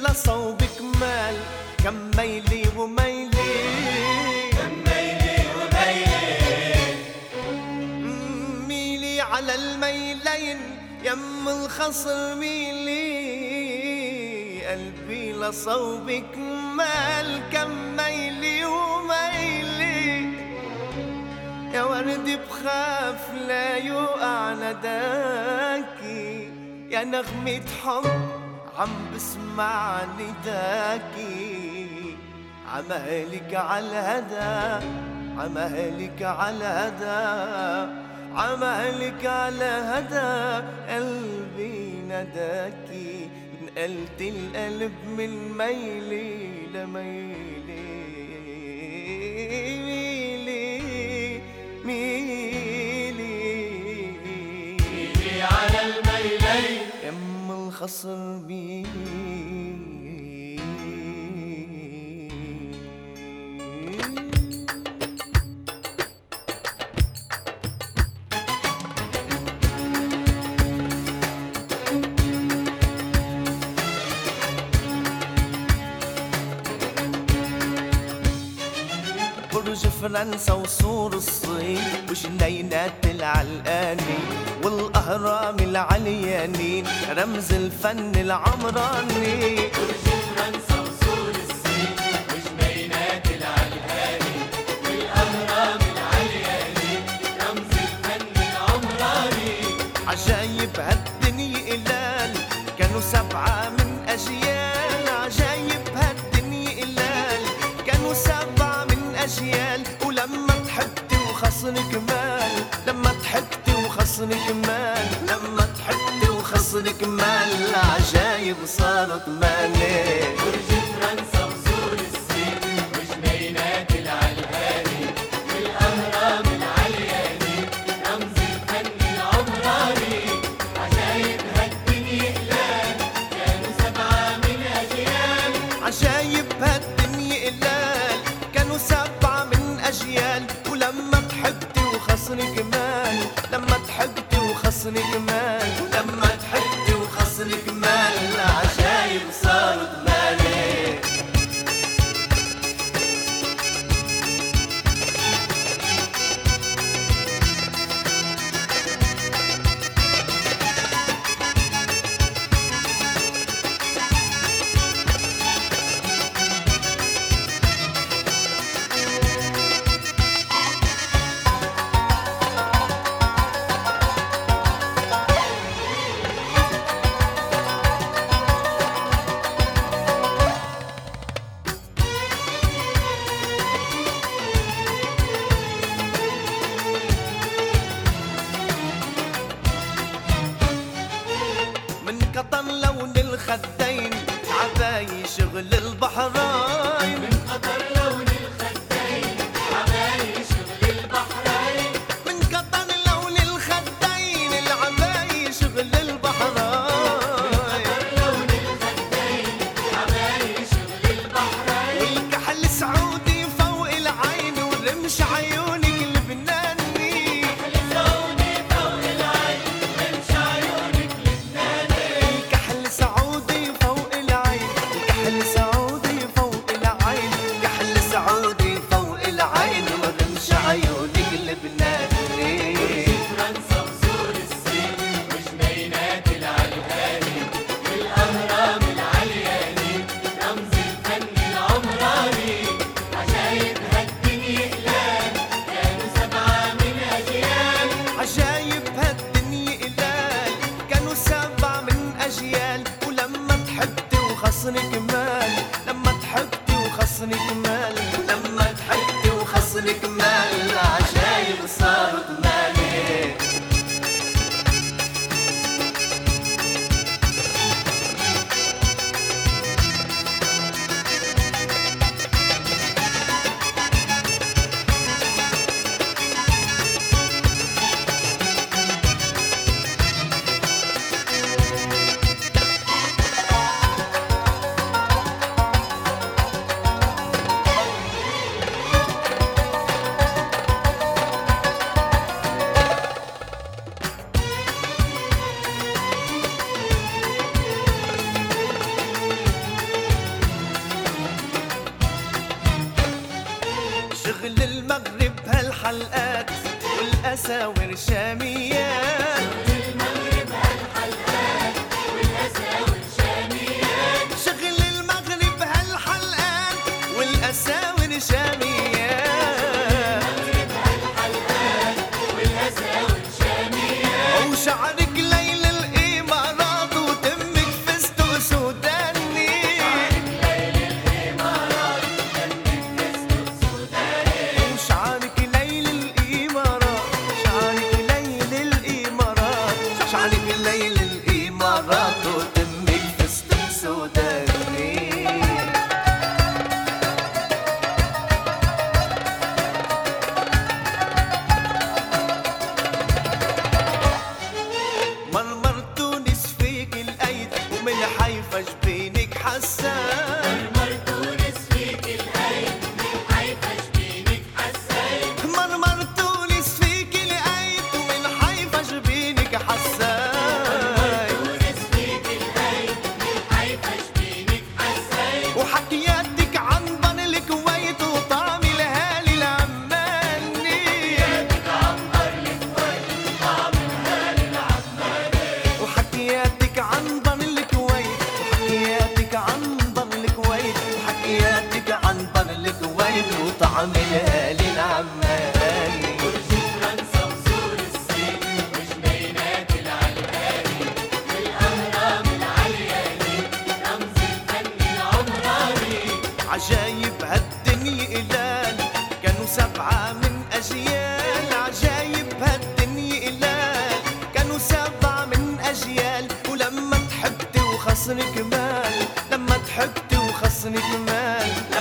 لصوبك مال كم ميلي وميلي كم ميلي وميلي ميلي على الميلين يم الخصر ميلي قلبي لصوبك مال كم ميلي وميلي يا ورد بخاف لا يوقع نداكي يا نغمة حب عم بسمع نداكي عمالك عالهدى عمالك عالهدى عمالك على هدى قلبي نداكي نقلت القلب من ميلي لميلي ميلي ميلي على الميلين يم الخصر ميلي برج فرنسا وسور الصين وجنينات العلقاني والأهرام العليانين رمز الفن العمراني. برج فرنسا وسور الصين وجنينات العلقاني والأهرام العليانين رمز الفن العمراني. عجايب هالدنيا قلال كانوا 7 من أجيال عجايب هالدنيا قلال كانوا 7 من أجيال ولما ضحكتي وخصنك مال لما ضحكتي وخصنك مال لما ضحكتي وخصنك مال عجايب صارت مالي. برج فرنسا وسور الصين وجنينات العلقاني والأهرام العلياني رمز الفن العمراني. عجايب هالدنيا قلال كانوا 7 من أجيال عجايب هالدنيا قلال كانوا 7 من أجيال ولما ضحكتي وخصنك مال لما ضحكتي وخصنك مال لما ضحكتي وخصنك مال عجايب صارت مالي. من قطن لون الخدين عباية شغل البحرين من قطر لون الخدين عباية شغل البحرين. من قطن لون الخدين العباية شغل البحرين لون الخدين عباية شغل البحرين. والكحل سعودي فوق العين ورمش عيونك لبناني سعودي فوق العين رمش عيونك لبناني. الكحل سعودي فوق العين الكحل سعودي فوق العين كحل سعودي فوق العين ورمش عيونك لبناني. فرنسا وسور الصين وجنينات العلقاني والأهرام العلياني رمز الفن العمراني. عجايب هالدنيا قلال كانوا 7 من أجيال عجايب هالدنيا قلال كانوا 7 من أجيال ولما ضحكتي وخصنك مال لما ضحكتي وخصنك مال لما ضحكتي وخصنك مال عجايب صارت مالي. هالحلقات والأساور شاميات. المغرب هالحلقات والأساور شاميات. شغل المغرب هالحلقات والأساور شاميات. المغرب هالحلقات والأساور شاميات. وشعرك ليل الإمارات وتمك فستق سوداني. شعرك ليل الإمارات، شعرك ليل الإمارات، شعرك ليل الإمارات وتمك فستق سوداني. مرمر تونس فيك الأيد ومن حيفا جبينك حسان. مرمر تونس فيك الأيد من حيفا جبينك حسان. مرمر تونس فيك الأيد ومن حيفا جبينك حسان. تونس فيك الأيد من حيفا جبينك حسان. وحكياتك عن بن الكويت وطعم الهالي العماني. وحكياتك عن بن الكويت، وحكياتك عن بن الكويت، وحكياتك عن بن الكويت وطعم الهالي العماني. برج فرنسا وسور الصين وجنينات العلقاني والأهرام العلياني رمز الفن العمراني. عجايب هالدنيا إلال كانوا 7 من أجيال. عجايب هالدنيا إلال كانوا 7 من أجيال. ولما تحبتي وخصنك مال، لما تحبتي وخصنك مال،